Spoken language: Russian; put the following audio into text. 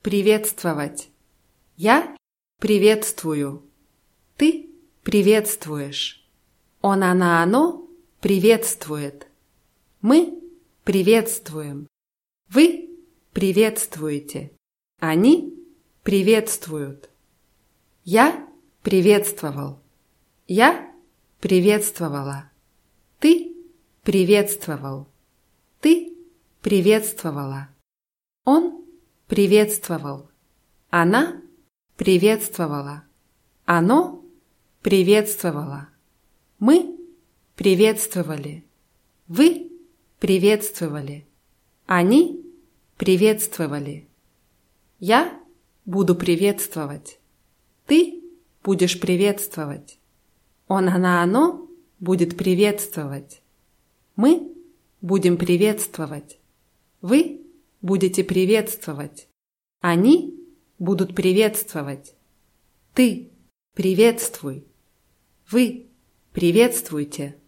приветствовать. Я приветствую. Ты приветствуешь. Он, она, оно приветствует. Мы приветствуем. Вы приветствуете. Они приветствуют. Я приветствовал. Я приветствовала. Ты приветствовал. Ты приветствовала. Он приветствовал. Она приветствовала. Оно приветствовало. Мы приветствовали. Вы приветствовали. Они приветствовали. Я буду приветствовать. Ты будешь приветствовать. Он, она, оно будет приветствовать. Мы будем приветствовать. Вы будете приветствовать. Они будут приветствовать. Ты приветствуй. Вы приветствуйте.